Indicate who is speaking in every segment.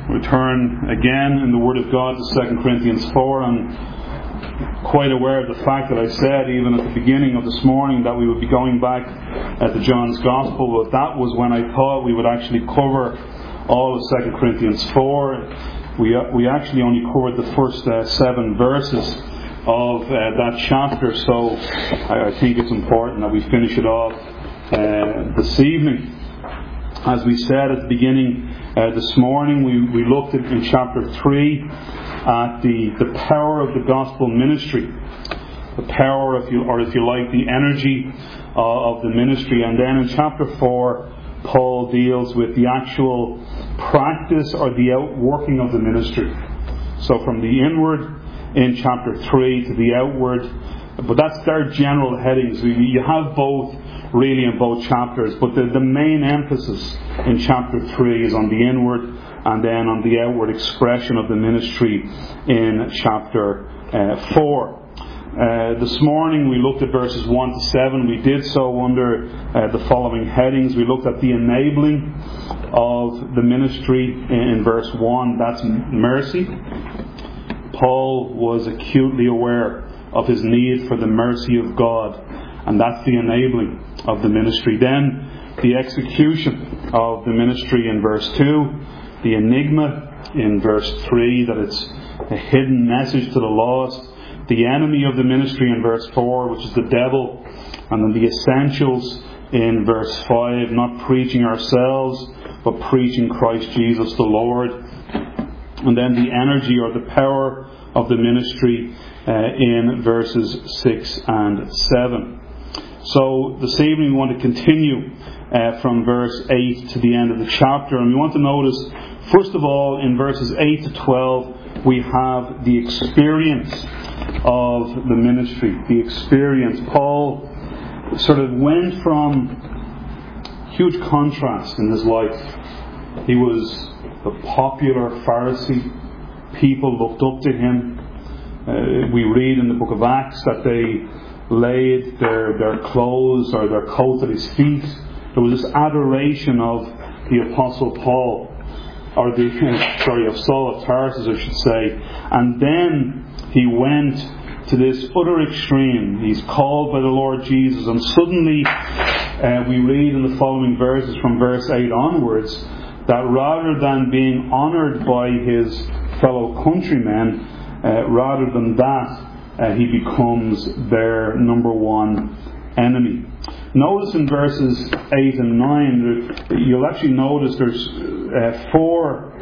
Speaker 1: Return again in the Word of God to 2 Corinthians 4. I'm quite aware of the fact that I said even at the beginning of this morning that we would be going back to John's Gospel, but that was when I thought we would actually cover all of 2 Corinthians 4. We actually only covered the first 7 verses of that chapter, so I think it's important that we finish it off this evening. As we said at the beginning this morning, we looked at in chapter 3 at the power of the gospel ministry, the power, if you like, the energy of the ministry. And then in chapter 4, Paul deals with the actual practice or the outworking of the ministry. So from the inward in chapter 3 to the outward, but that's their general headings. You have both really in both chapters, but the main emphasis in chapter 3 is on the inward and then on the outward expression of the ministry in chapter 4. This morning we looked at verses 1 to 7. We did so under the following headings. We looked at the enabling of the ministry in verse 1. That's mercy. Paul was acutely aware of his need for the mercy of God, and that's the enabling of the ministry. Then the execution of the ministry in verse 2, the enigma in verse 3, that it's a hidden message to the lost, the enemy of the ministry in verse 4, which is the devil, and then the essentials in verse 5, not preaching ourselves but preaching Christ Jesus the Lord, and then the energy or the power of the ministry in verses 6 and 7. So this evening we want to continue from verse 8 to the end of the chapter, and we want to notice, first of all, in verses 8 to 12 we have the experience of the ministry. The experience. Paul sort of went from huge contrast in his life. He was the popular Pharisee. People looked up to him. We read in the book of Acts that they laid their clothes or their coats at his feet. There was this adoration of the Apostle Paul, or of Saul of Tarsus, I should say. And then he went to this utter extreme. He's called by the Lord Jesus, and suddenly we read in the following verses from verse 8 onwards that rather than being honoured by his fellow countrymen, rather than that, he becomes their number one enemy. Notice in verses 8 and 9, you'll actually notice there's four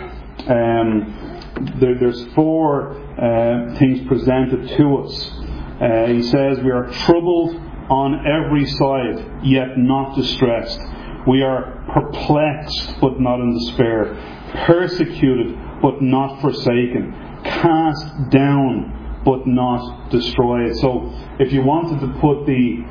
Speaker 1: things presented to us. He says, we are troubled on every side, yet not distressed. We are perplexed, but not in despair. Persecuted, but not forsaken. Cast down, but not destroyed. So, if you wanted to put the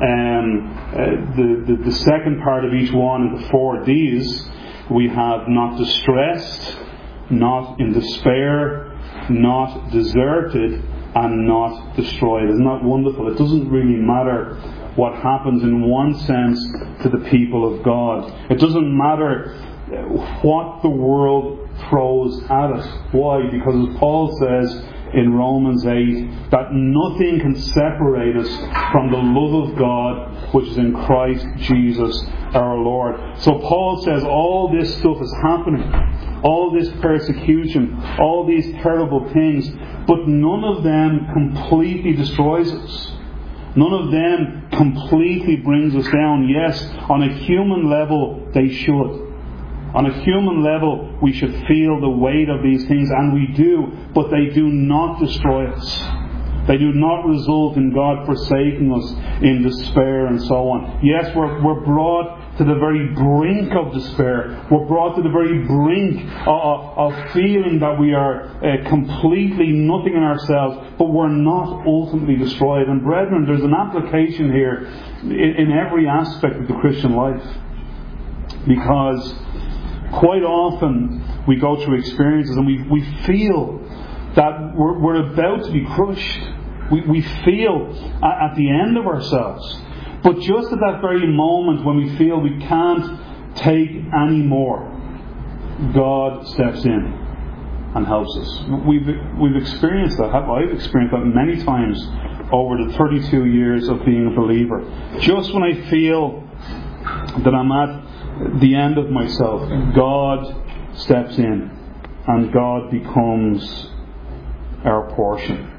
Speaker 1: second part of each one into 4 Ds, we have not distressed, not in despair, not deserted, and not destroyed. Isn't that wonderful? It doesn't really matter what happens in one sense to the people of God. It doesn't matter what the world throws at us. Why? Because as Paul says in Romans 8, that nothing can separate us from the love of God which is in Christ Jesus our Lord. So Paul says all this stuff is happening, all this persecution, all these terrible things, but none of them completely destroys us. None of them completely brings us down. Yes, on a human level they should. On a human level, we should feel the weight of these things, and we do, but they do not destroy us. They do not result in God forsaking us in despair and so on. Yes, we're brought to the very brink of despair. We're brought to the very brink of feeling that we are completely nothing in ourselves, but we're not ultimately destroyed. And brethren, there's an application here in every aspect of the Christian life. Because quite often we go through experiences and we feel that we're about to be crushed. We feel at the end of ourselves. But just at that very moment when we feel we can't take any more, God steps in and helps us. We've experienced that. I've experienced that many times over the 32 years of being a believer. Just when I feel that I'm at the end of myself, God steps in and God becomes our portion.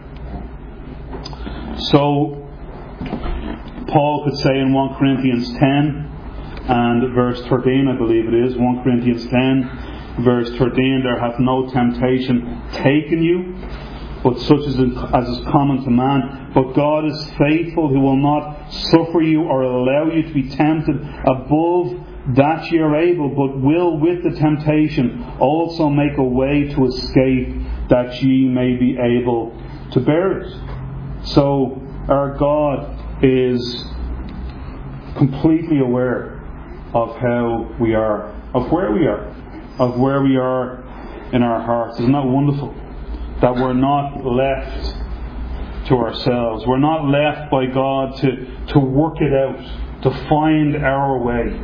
Speaker 1: So Paul could say in 1 Corinthians 10 and verse 13, I believe it is, 1 Corinthians 10 verse 13, there hath no temptation taken you, but such as is common to man. But God is faithful, who will not suffer you or allow you to be tempted above that ye are able, but will with the temptation also make a way to escape, that ye may be able to bear it. So our God is completely aware of how we are, of where we are in our hearts. Isn't that wonderful? That we're not left to ourselves. We're not left by God to work it out, to find our way.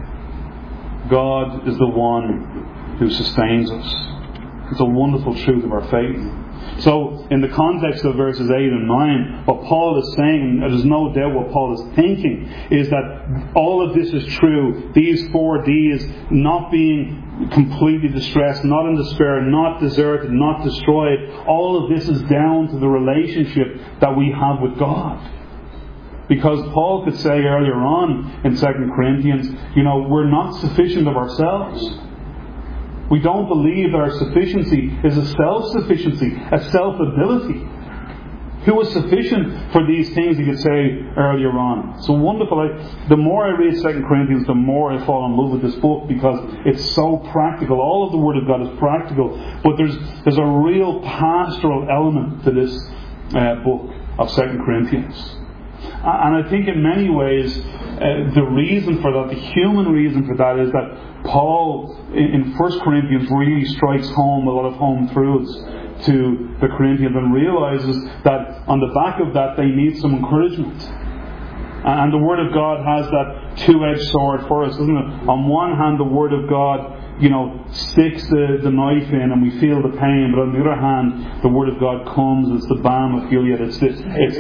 Speaker 1: God is the one who sustains us. It's a wonderful truth of our faith. So, in the context of verses 8 and 9, what Paul is saying, and there's no doubt what Paul is thinking, is that all of this is true. These 4 Ds, not being completely distressed, not in despair, not deserted, not destroyed, all of this is down to the relationship that we have with God. Because Paul could say earlier on in 2 Corinthians, we're not sufficient of ourselves. We don't believe that our sufficiency is a self-sufficiency, a self-ability. Who is sufficient for these things, you could say earlier on. So wonderful. The more I read 2 Corinthians, the more I fall in love with this book, because it's so practical. All of the Word of God is practical. But there's a real pastoral element to this book of 2 Corinthians. And I think in many ways, the reason for that, the human reason for that, is that Paul in 1 Corinthians really strikes home a lot of home truths to the Corinthians and realizes that on the back of that they need some encouragement. And the Word of God has that two-edged sword for us, doesn't it? On one hand, the Word of God, sticks the knife in and we feel the pain, but on the other hand, the Word of God comes, it's the balm of Gilead, it's the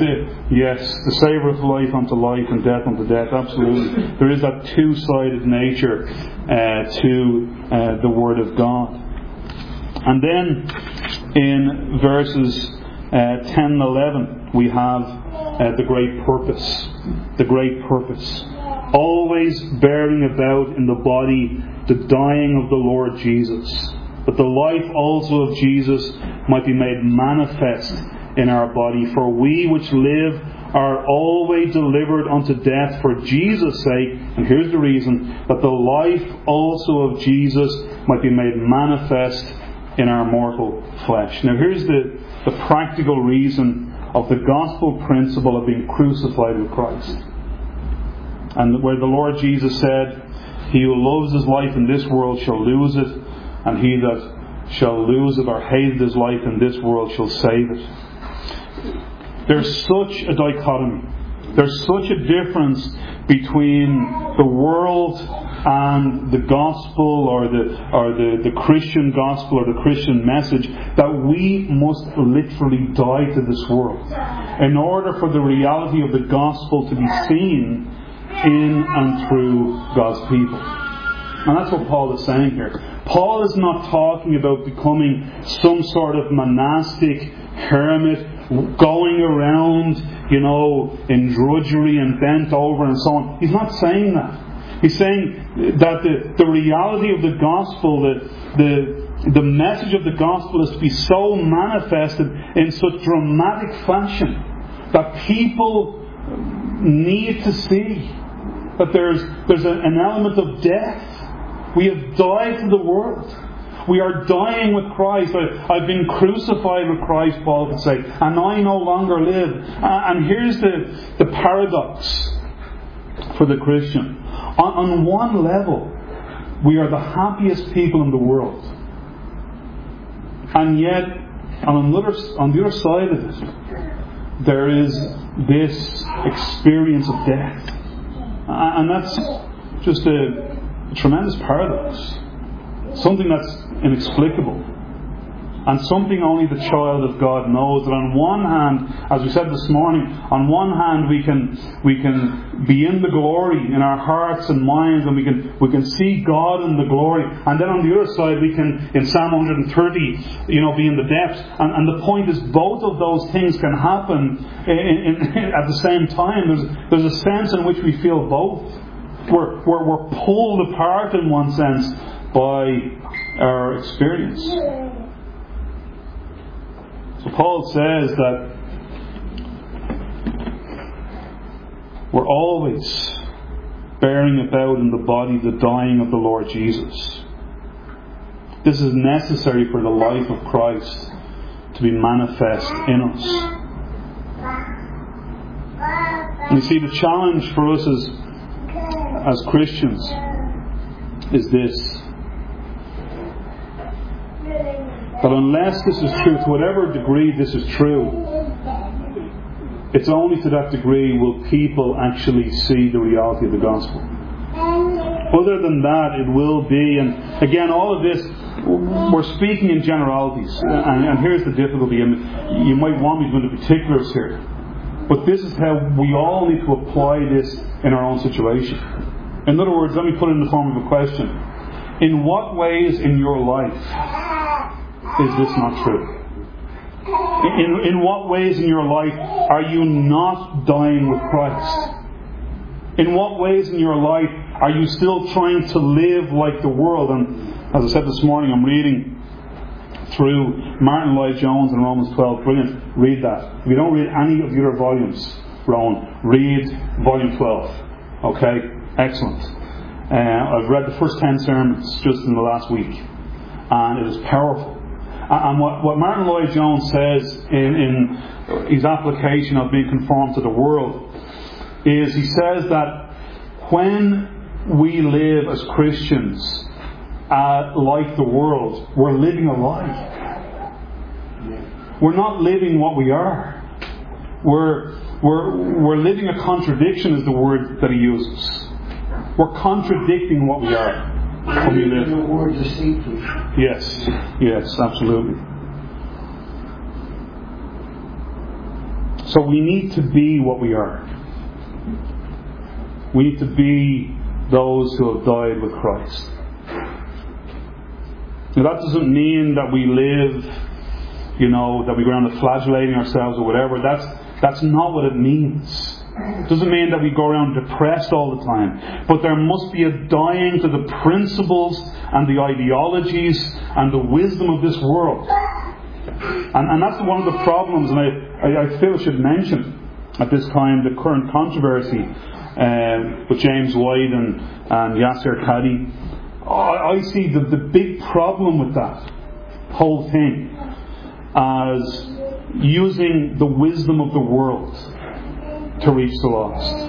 Speaker 1: savour of life unto life and death unto death. Absolutely. There is that two-sided nature to the Word of God. And then in verses 10 and 11, we have the great purpose. The great purpose. Always bearing about in the body the dying of the Lord Jesus, that the life also of Jesus might be made manifest in our body. For we which live are always delivered unto death for Jesus' sake, and here's the reason, that the life also of Jesus might be made manifest in our mortal flesh. Now here's the practical reason of the gospel principle of being crucified with Christ. And where the Lord Jesus said, he who loves his life in this world shall lose it, and he that shall lose it or hate his life in this world shall save it. There's such a dichotomy. There's such a difference between the world and the gospel or the Christian gospel or the Christian message, that we must literally die to this world in order for the reality of the gospel to be seen in and through God's people. And that's what Paul is saying here. Paul is not talking about becoming some sort of monastic hermit, going around, in drudgery and bent over and so on. He's not saying that. He's saying that the reality of the gospel, the message of the gospel is to be so manifested in such dramatic fashion that people need to see that there's an element of death. We have died to the world. We are dying with Christ. I've been crucified with Christ, Paul could say, and I no longer live. And here's the paradox for the Christian. On one level, we are the happiest people in the world. And yet, on the other side of it, there is this experience of death. And that's just a tremendous paradox. something that's inexplicable, and something only the child of God knows. That on one hand, as we said this morning, on one hand we can be in the glory in our hearts and minds, and we can see God in the glory, and then on the other side we can, in Psalm 130, be in the depths. And the point is, both of those things can happen at the same time. There's a sense in which we feel both. We're pulled apart in one sense by our experience. So Paul says that we're always bearing about in the body the dying of the Lord Jesus. This is necessary for the life of Christ to be manifest in us. And you see, the challenge for us as Christians is this: that unless this is true, to whatever degree this is true, it's only to that degree will people actually see the reality of the gospel. Other than that, it will be, and again, all of this, we're speaking in generalities, and here's the difficulty, and you might want me to go into particulars here, but this is how we all need to apply this in our own situation. In other words, let me put it in the form of a question. In what ways in your life is this not true? In what ways in your life are you not dying with Christ? In what ways in your life are you still trying to live like the world? And as I said this morning, I'm reading through Martin Lloyd-Jones in Romans 12. Brilliant. Read that. If you don't read any of the other volumes, Rowan, read volume 12. Okay? Excellent. I've read the first 10 sermons just in the last week, and it is powerful. And what Martin Lloyd-Jones says in his application of being conformed to the world is, he says that when we live as Christians like the world, we're living a lie. We're not living what we are. We're living a contradiction, is the word that he uses. We're contradicting what we are. When we live.
Speaker 2: The word deceitful.
Speaker 1: Yes, absolutely. So we need to be what we are. We need to be those who have died with Christ. Now that doesn't mean that we live, that we go around flagellating ourselves or whatever. That's not what it means. It doesn't mean that we go around depressed all the time. But there must be a dying to the principles and the ideologies and the wisdom of this world. And that's one of the problems, and I feel I should mention at this time the current controversy with James White and Yasser Qadhi. I see the big problem with that whole thing as using the wisdom of the world to reach the lost.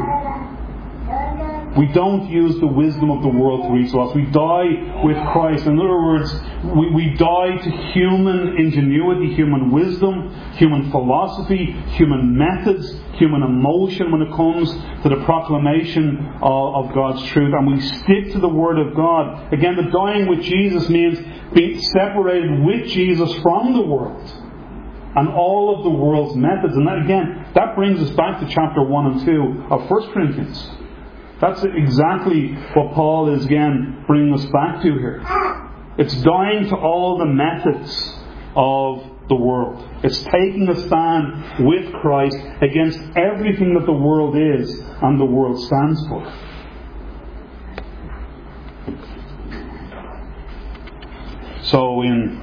Speaker 1: We don't use the wisdom of the world to reach the lost. We die with Christ. In other words, we die to human ingenuity, human wisdom, human philosophy, human methods, human emotion when it comes to the proclamation of God's truth. And we stick to the Word of God. Again, the dying with Jesus means being separated with Jesus from the world and all of the world's methods. And that brings us back to chapter 1 and 2 of 1 Corinthians. That's exactly what Paul is again bringing us back to here. It's dying to all the methods of the world. It's taking a stand with Christ against everything that the world is and the world stands for. So in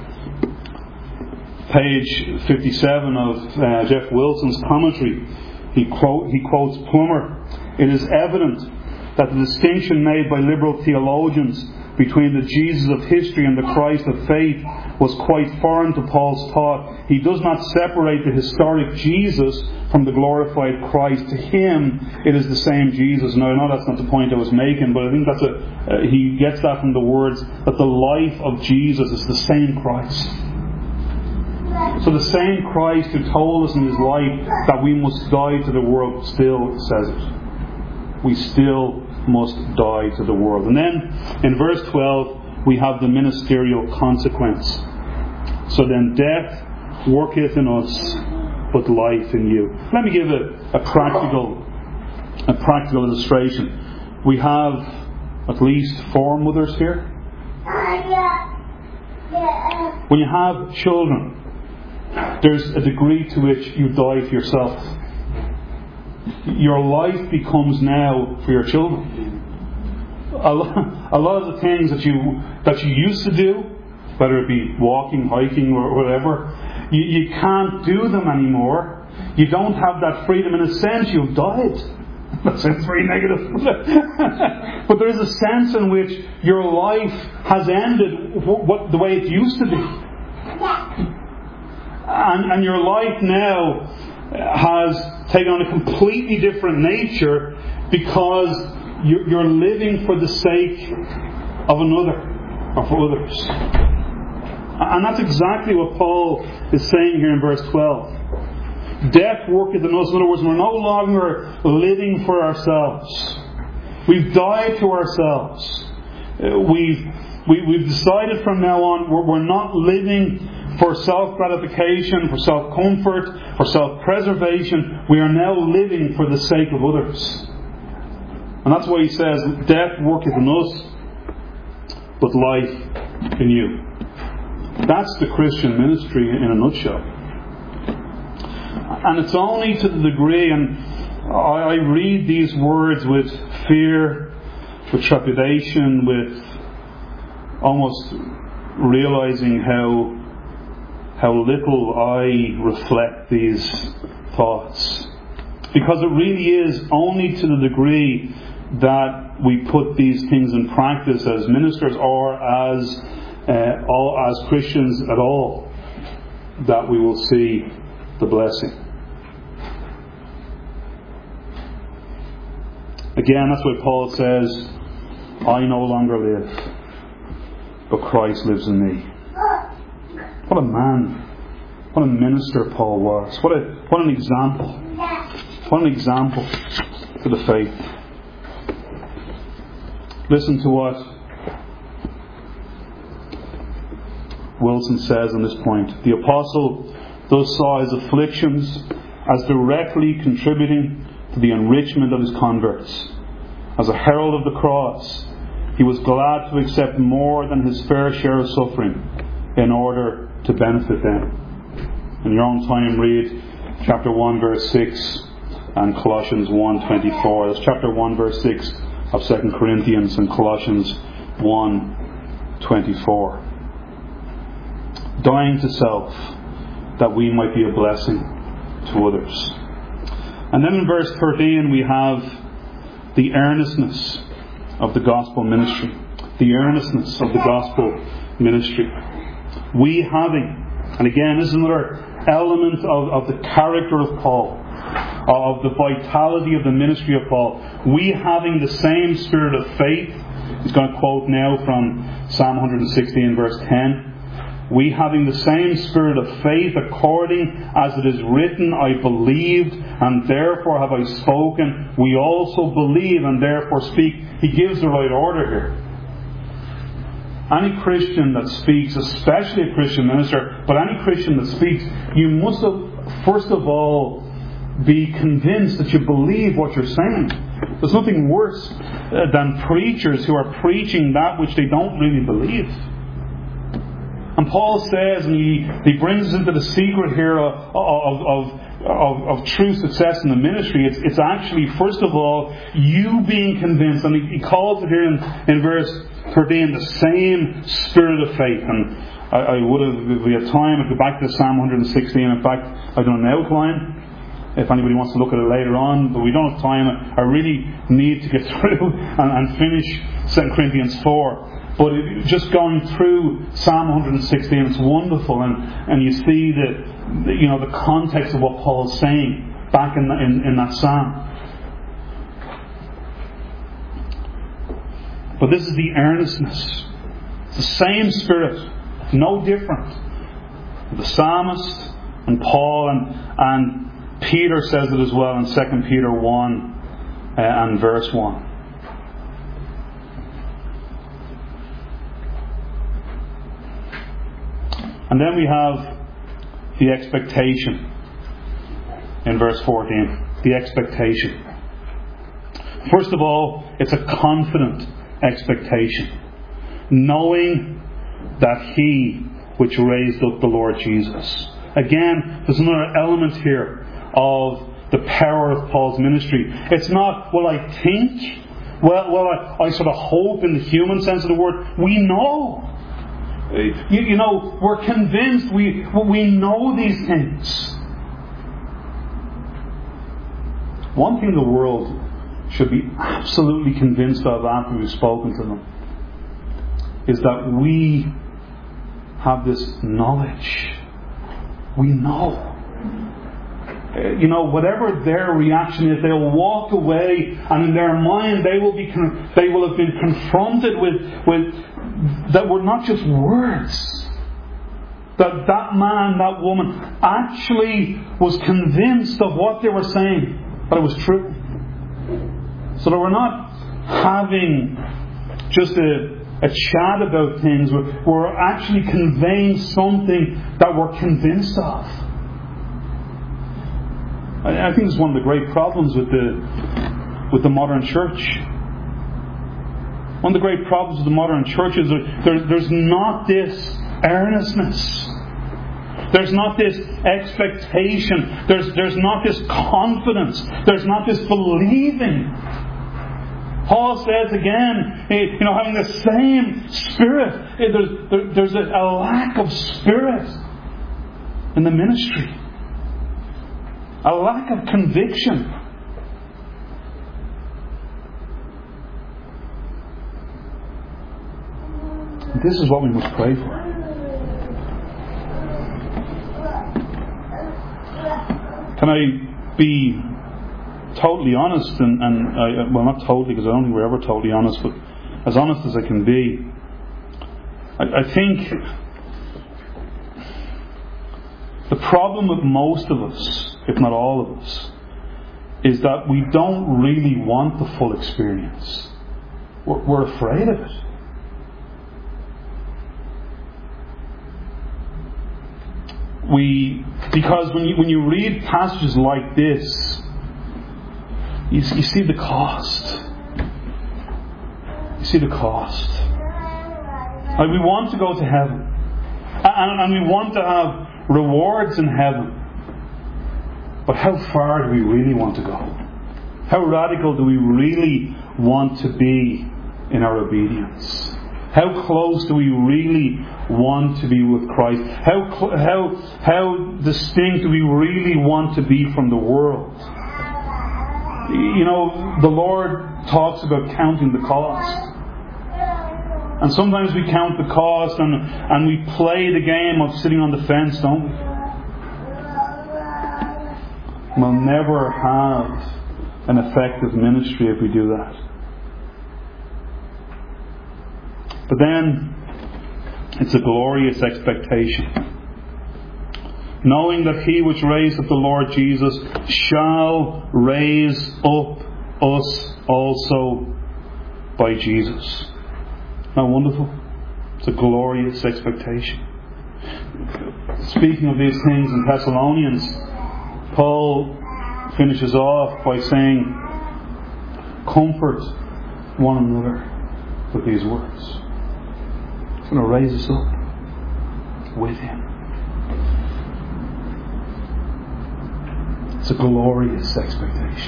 Speaker 1: page 57 of Jeff Wilson's commentary, he quotes Plummer. It is evident that the distinction made by liberal theologians between the Jesus of history and the Christ of faith was quite foreign to Paul's thought. He does not separate the historic Jesus from the glorified Christ. To him, it is the same Jesus. Now, I know that's not the point I was making, but I think he gets that from the words that the life of Jesus is the same Christ. So the same Christ who told us in his life that we must die to the world still says it. We still must die to the world. And then in verse 12 we have the ministerial consequence. So then death worketh in us, but life in you. Let me give a practical illustration. We have at least 4 mothers here. When you have children, there's a degree to which you die to yourself. Your life becomes now for your children. A lot of the things that you used to do, whether it be walking, hiking, or whatever, you can't do them anymore. You don't have that freedom. In a sense, you've died. That sounds very negative. But there is a sense in which your life has ended the way it used to be. And your life now has taken on a completely different nature because you're living for the sake of another, or for others. And that's exactly what Paul is saying here in verse 12. Death worketh in us. In other words, we're no longer living for ourselves. We've died to ourselves. We've decided from now on we're not living for self-gratification, for self-comfort, for self-preservation. We are now living for the sake of others. And that's why he says, death worketh in us, but life in you. That's the Christian ministry in a nutshell. And it's only to the degree, and I read these words with fear, with trepidation, with almost realizing how little I reflect these thoughts. Because it really is only to the degree that we put these things in practice as ministers or as Christians at all that we will see the blessing. Again, that's why Paul says, I no longer live, but Christ lives in me. What a man. What a minister Paul was. What an example. What an example to the faith. Listen to what Wilson says on this point. The apostle thus saw his afflictions as directly contributing to the enrichment of his converts. As a herald of the cross, he was glad to accept more than his fair share of suffering in order to benefit them. In your own time, read chapter 1 verse 6 and Colossians 1:24. That's chapter 1 verse 6 of 2 Corinthians and Colossians 1:24. Dying to self that we might be a blessing to others. And then in verse 13 we have the earnestness of the gospel ministry. The earnestness of the gospel ministry. We having, and again this is another element of the character of Paul, of the vitality of the ministry of Paul. We having the same spirit of faith. He's going to quote now from Psalm 116 verse 10. We having the same spirit of faith, according as it is written, I believed, and therefore have I spoken. We also believe, and therefore speak. He gives the right order here. Any Christian that speaks, especially a Christian minister, but any Christian that speaks, you must first of all be convinced that you believe what you're saying. There's nothing worse than preachers who are preaching that which they don't really believe. And Paul says, and he brings us into the secret here of true success in the ministry. It's actually, first of all, you being convinced. And he calls it here in verse 13, the same spirit of faith. And I would have, if we had time, I'd go back to Psalm 116. In fact, I've done an outline, if anybody wants to look at it later on. But we don't have time. I really need to get through and finish 2 Corinthians 4. But just going through Psalm 116, it's wonderful, and you see the context of what Paul's saying back in that psalm. But this is the earnestness. It's the same spirit, no different. The psalmist and Paul and Peter says it as well in 2 Peter 1 and verse 1. And then we have the expectation in verse 14. The expectation. First of all, it's a confident expectation, knowing that He which raised up the Lord Jesus. Again, there's another element here of the power of Paul's ministry. It's not, well, I think, I sort of hope in the human sense of the word. We know. You know, we're convinced. We know these things. One thing the world should be absolutely convinced of after we've spoken to them is that we have this knowledge. We know. You know, whatever their reaction is, they'll walk away, and in their mind they will have been confronted with that were not just words. That man, that woman actually was convinced of what they were saying, but it was true. So that we're not having just a chat about things. We're actually conveying something that we're convinced of. I think it's one of the great problems with the modern church. One of the great problems with the modern church is there's not this earnestness. There's not this expectation. There's not this confidence. There's not this believing. Paul says again, having the same spirit. There's a lack of spirit in the ministry. A lack of conviction. This is what we must pray for. Can I be totally honest? Well, not totally, because I don't think we're ever totally honest, but as honest as I can be. I think the problem with most of us, if not all of us, is that we don't really want the full experience. We're afraid of it. Because when you read passages like this, you see the cost. You see the cost. Like, we want to go to heaven, and we want to have rewards in heaven. But how far do we really want to go? How radical do we really want to be in our obedience? How close do we really want to be with Christ? How distinct do we really want to be from the world? The Lord talks about counting the cost. And sometimes we count the cost and we play the game of sitting on the fence, don't we? We'll never have an effective ministry if we do that. But then, it's a glorious expectation. Knowing that He which raised up the Lord Jesus shall raise up us also by Jesus. Isn't that wonderful? It's a glorious expectation. Speaking of these things in Thessalonians, Paul finishes off by saying, comfort one another with these words. He's going to raise us up with Him. It's a glorious expectation.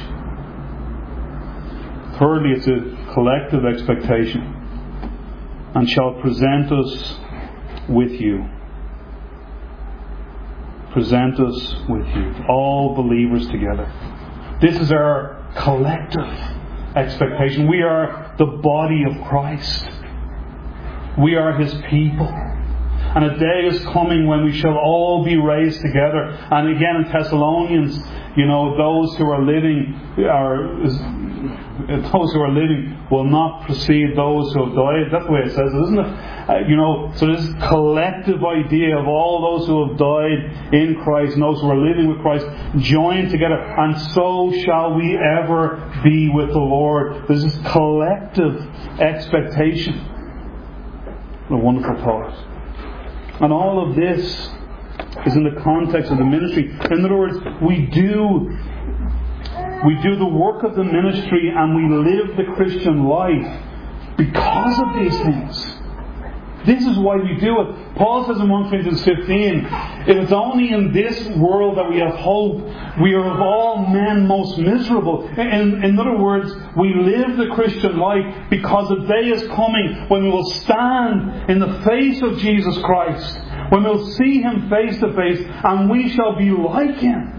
Speaker 1: Thirdly, it's a collective expectation. And shall present us with you. Present us with you. All believers together. This is our collective expectation. We are the body of Christ. We are His people. And a day is coming when we shall all be raised together. And again in Thessalonians, those who are living will not precede those who have died. That's the way it says it, isn't it? So this collective idea of all those who have died in Christ and those who are living with Christ joined together, and so shall we ever be with the Lord. There's this collective expectation. What a wonderful thought. And all of this is in the context of the ministry. In other words, we do the work of the ministry and we live the Christian life because of these things. This is why we do it. Paul says in 1 Corinthians 15, it is only in this world that we have hope. We are of all men most miserable. In other words, we live the Christian life because a day is coming when we will stand in the face of Jesus Christ, when we will see Him face to face, and we shall be like Him.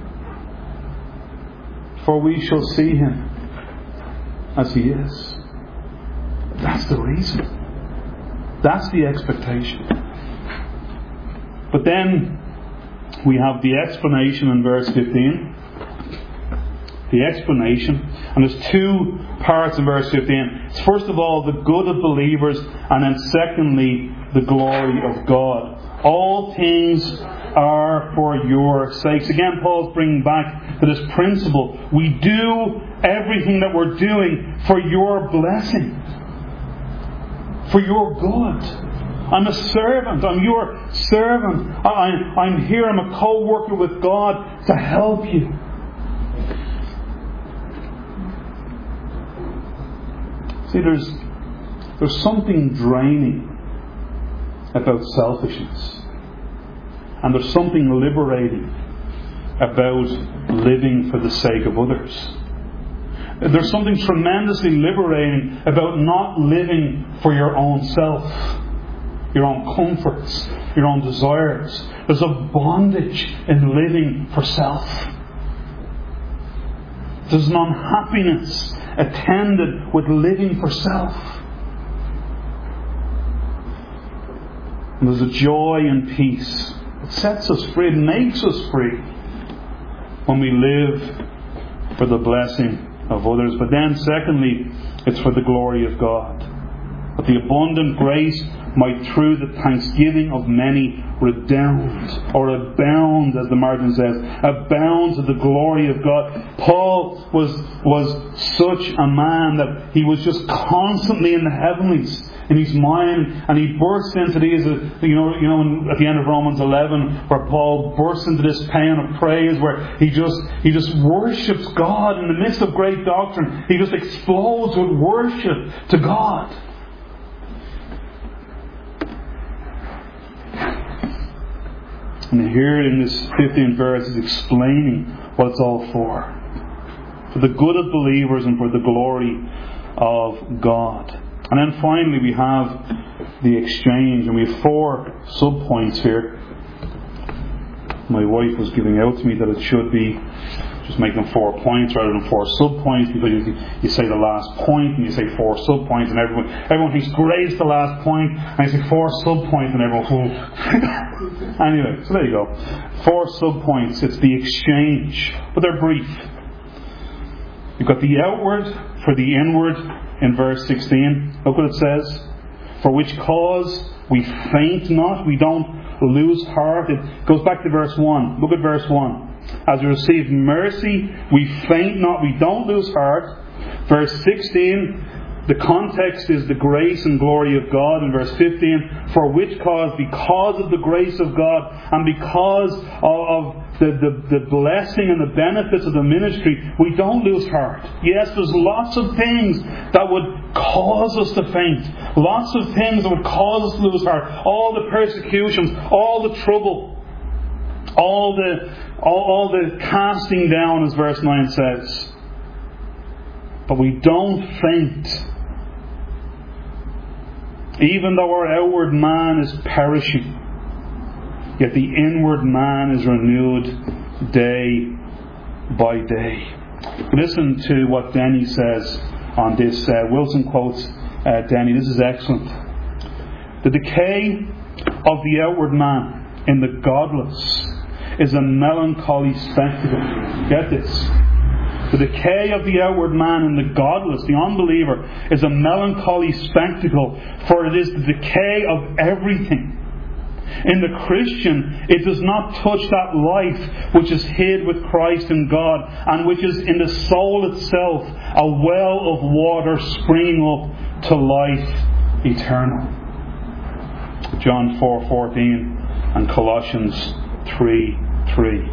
Speaker 1: For we shall see Him as He is. That's the reason. That's the expectation. But then we have the explanation in verse 15. The explanation. And there's two parts in verse 15. It's first of all the good of believers, and then secondly the glory of God. All things are for your sakes. Again, Paul's bringing back to this principle. We do everything that we're doing for your blessing. For your good. I'm a servant. I'm your servant. I'm here. I'm a co-worker with God to help you. See, there's something draining about selfishness. And there's something liberating about living for the sake of others. There's something tremendously liberating about not living for your own self, your own comforts, your own desires. There's a bondage in living for self. There's an unhappiness attended with living for self. And there's a joy and peace. It sets us free. It makes us free when we live for the blessing of others. But then secondly, it's for the glory of God. That the abundant grace might through the thanksgiving of many redound, or abound, as the margin says, abound to the glory of God. Paul was such a man that he was just constantly in the heavenlies in his mind, and he bursts into these, at the end of Romans 11, where Paul bursts into this paean of praise, where he just worships God in the midst of great doctrine. He just explodes with worship to God. And here in this 15th verse is explaining what it's all for. For the good of believers and for the glory of God. And then finally we have the exchange, and we have 4 sub-points here. My wife was giving out to me that it should be just make them 4 points rather than 4 sub-points, because you say the last point and you say 4 sub-points, and everyone thinks great is the last point, and you say 4 sub-points and everyone anyway, so there you go. 4 sub-points. It's the exchange, but they're brief. You've got the outward for the inward in verse 16. Look what it says. For which cause we faint not, we don't lose heart. It goes back to verse 1. Look at verse 1. As we receive mercy, we faint not, we don't lose heart. Verse 16, the context is the grace and glory of God. In verse 15, for which cause, because of the grace of God and because of the blessing and the benefits of the ministry, we don't lose heart. Yes, there's lots of things that would cause us to faint. Lots of things that would cause us to lose heart. All the persecutions, all the trouble, all the casting down, as verse 9 says. But we don't faint. Even though our outward man is perishing, yet the inward man is renewed day by day. Listen to what Denny says on this. Wilson quotes Denny. This is excellent. The decay of the outward man in the godless is a melancholy spectacle. Get this. The decay of the outward man in the godless, the unbeliever, is a melancholy spectacle, for it is the decay of everything. In the Christian, it does not touch that life which is hid with Christ in God, and which is in the soul itself a well of water springing up to life eternal. John 4:14. and Colossians 3:3.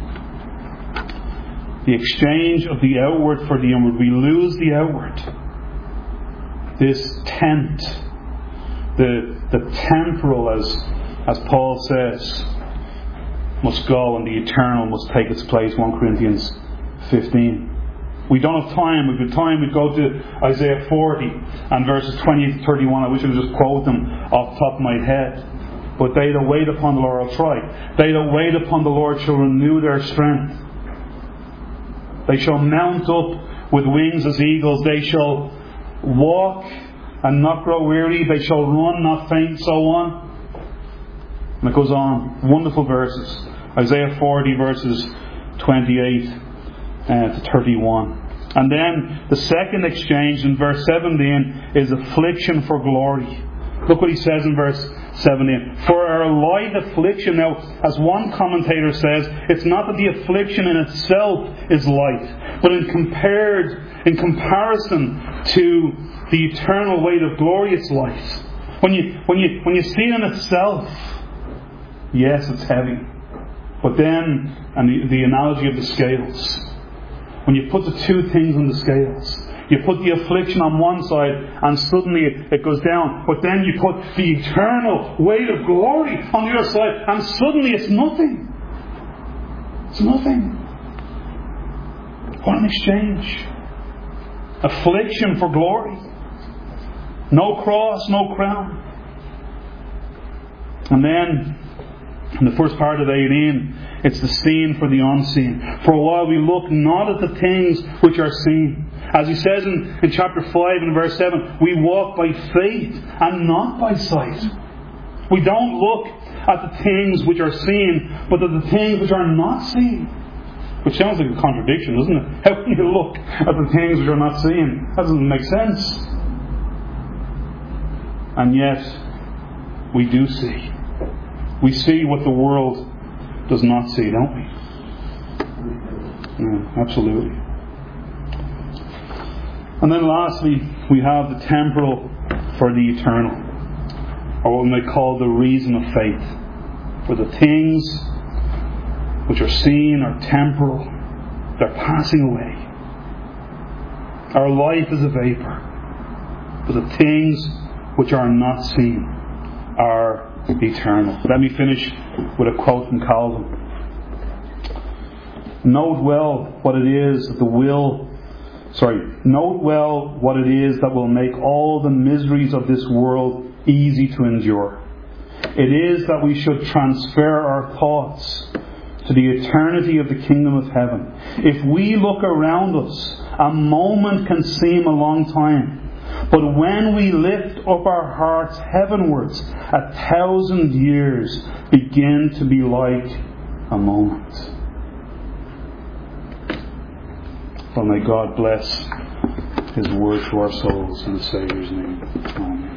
Speaker 1: The exchange of the outward for the inward. We lose the outward. This tent, the temporal, as Paul says, must go and the eternal must take its place. 1 Corinthians 15. We don't have time. If we had time, we'd go to Isaiah 40 and verses 20 to 31. I wish I could just quote them off the top of my head. But they that wait upon the Lord, I'll try. They that wait upon the Lord shall renew their strength. They shall mount up with wings as eagles. They shall walk and not grow weary. They shall run, not faint, so on. And it goes on. Wonderful verses. Isaiah 40 verses 28 to 31. And then the second exchange in verse 17 is affliction for glory. Look what he says in verse 17. For our light affliction. Now, as one commentator says, it's not that the affliction in itself is light, but in comparison to the eternal weight of glory, it's light. When you see it in itself, yes, it's heavy. But then, and the analogy of the scales, when you put the two things on the scales, you put the affliction on one side and suddenly it goes down. But then you put the eternal weight of glory on the other side and suddenly it's nothing. It's nothing. What an exchange. Affliction for glory. No cross, no crown. And then, in the first part of 18, it's the seen for the unseen. For a while we look not at the things which are seen. As he says in chapter 5 and verse 7, we walk by faith and not by sight. We don't look at the things which are seen, but at the things which are not seen. Which sounds like a contradiction, doesn't it? How can you look at the things which are not seen? That doesn't make sense. And yet, we do see. We see what the world does not see, don't we? Yeah, absolutely. And then lastly, we have the temporal for the eternal, or what we might call the reason of faith. For the things which are seen are temporal, they're passing away. Our life is a vapour, but the things which are not seen are eternal. Let me finish with a quote from Calvin. Note well what it is that will make all the miseries of this world easy to endure. It is that we should transfer our thoughts to the eternity of the kingdom of heaven. If we look around us, a moment can seem a long time. But when we lift up our hearts heavenwards, 1,000 years begin to be like a moment. Well, may God bless His word to our souls in the Saviour's name. Amen.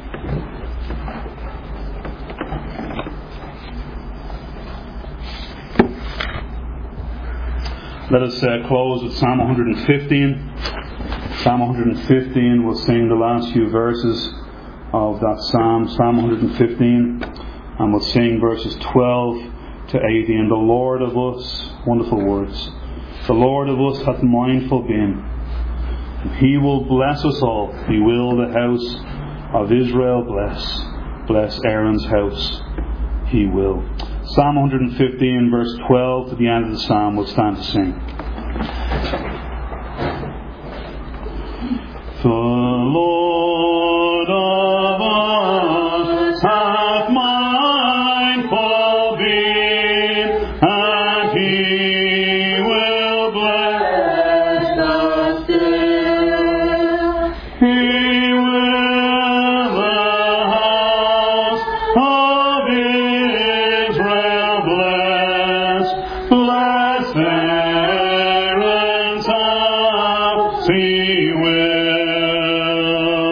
Speaker 1: Let us close with Psalm 115. Psalm 115, we'll sing the last few verses of that Psalm, Psalm 115, and we'll sing verses 12 to 18. The Lord of us, wonderful words, the Lord of us hath mindful been, and He will bless us all. He will the house of Israel bless Aaron's house. He will. Psalm 115, verse 12 to the end of the Psalm, we'll stand to sing. The Lord of us hath mindful been, and He will bless us still. He will the house of Israel bless Aaron's house. He will.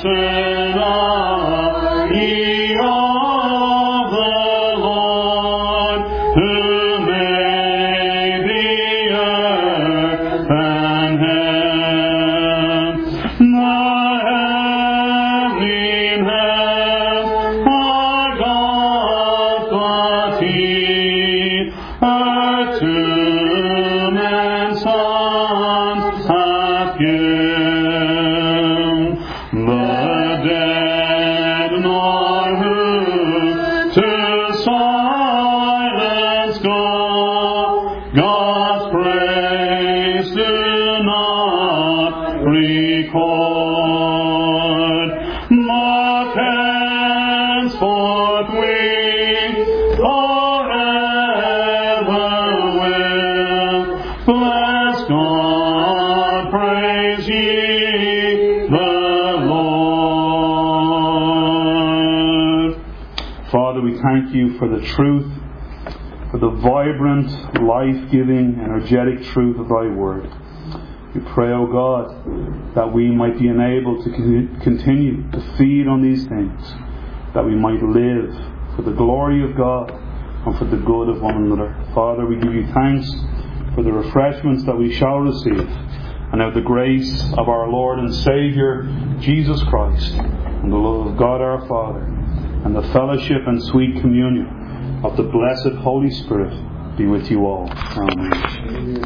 Speaker 1: Thank you for the truth, for the vibrant, life-giving, energetic truth of thy word. We pray, O God, that we might be enabled to continue to feed on these things, that we might live for the glory of God and for the good of one another. Father, we give you thanks for the refreshments that we shall receive, and now the grace of our Lord and Saviour, Jesus Christ, and the love of God our Father, and the fellowship and sweet communion of the blessed Holy Spirit be with you all. Amen.